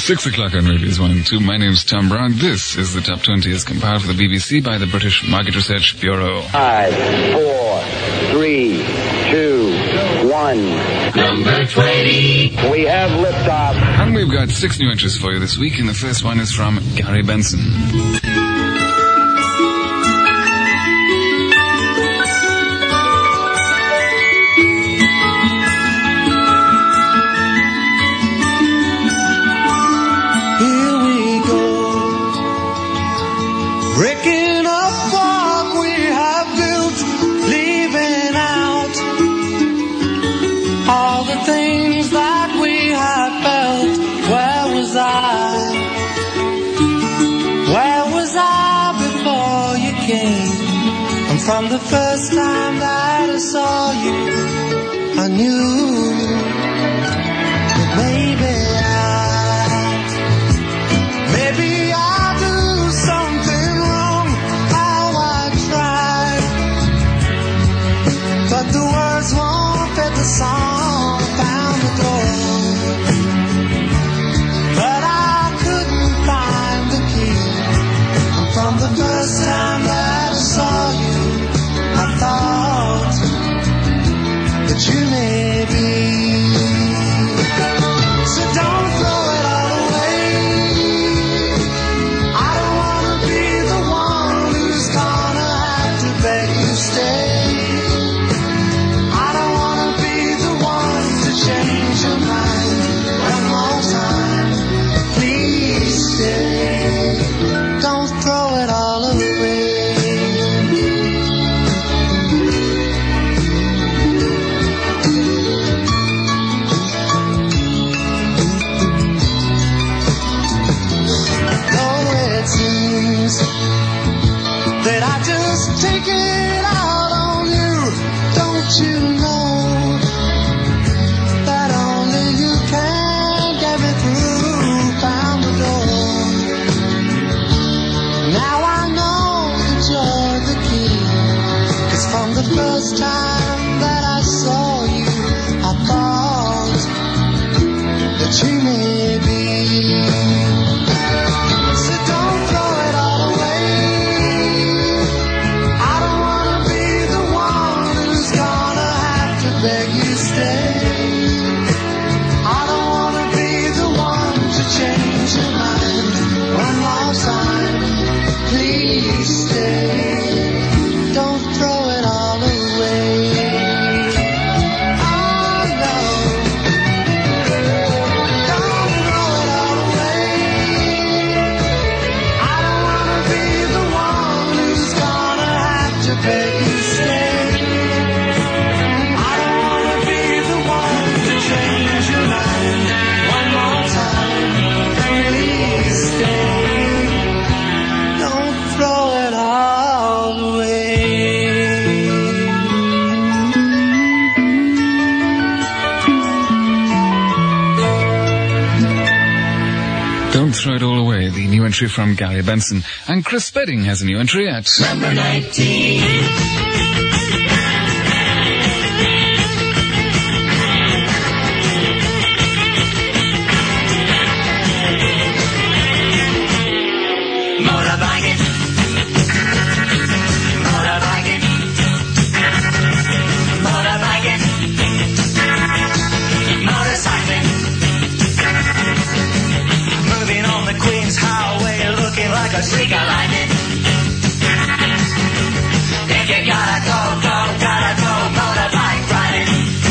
6 o'clock on Radio's 1 and 2. My name's Tom Brown. This is the Top 20 as compiled for the BBC by the British Market Research Bureau. 5, 4, 3, 2, 1. Number 20. We have liftoff. And we've got 6 new entries for you this week, and the first one is from Gary Benson. Breaking up what we have built, leaving out all the things that we have felt. Where was I? Where was I before you came? And from the first time that I saw you, I knew that maybe I'll do something wrong. How I tried, but the words won't fit the song. Found the door, but I couldn't find the key. And from the first time that I saw you, I thought that you may be. So don't throw it all away. I don't wanna be the one who's gonna have to beg you stay. I don't wanna be the one to change your mind one more time. Please stay. Don't throw it all away. That I just take it out on you. Don't you know that only you can get me through? Found the door. Now I know that you're the key. 'Cause from the first time that I saw you, I thought that you may be. So don't throw it all away. I don't wanna be the one who's gonna have to beg you stay. I don't wanna be the one to change your mind one more time. Please stay. Don't throw it all away. Oh no. Don't throw it all away. I don't wanna be the one who's gonna have to beg you stay. I don't wanna be the one to change your mind one more time. Please stay. Don't throw it all away. Don't throw it all away, the new entry from Gary Benson. And Chris Spedding has a new entry at Number 19. Motorbiking. Motorbiking. Motorbiking. Motorcycling. Moving on the Queen's Highway, looking like a streak of lightning. If you gotta go motorbike riding.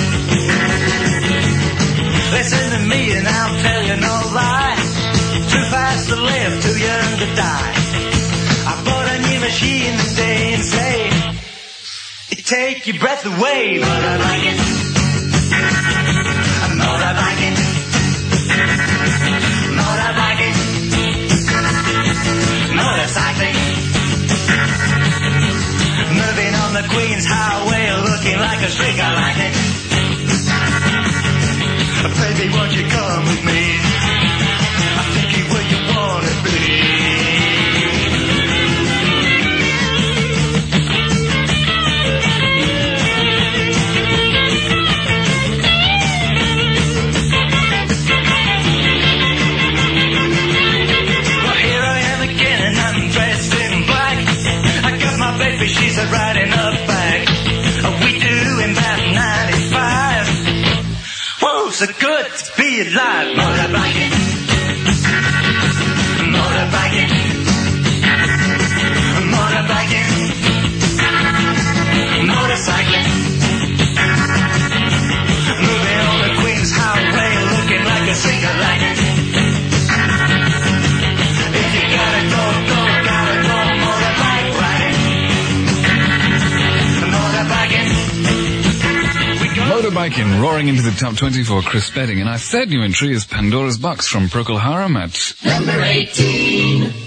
Listen to me and I'll tell you no lie. Too fast to live, too young to die. I bought a new machine today and say, it take your breath away. Motorbiking. Motorbiking. Motorbiking. Motorcycling. Moving on the Queen's Highway, looking like a streak of lightning. Baby, won't you come with me? I'll take you where you wanna be. so good to be alive. Motorbiking, motorbiking, motorbiking, motorcycling, moving on the Queen's Highway, looking like a single light. If you gotta go, motorbike riding, motorbiking. Motorbiking roaring into the top 20 for Chris Spedding, and our third new entry is Pandora's Box from Procol Harum at number 18.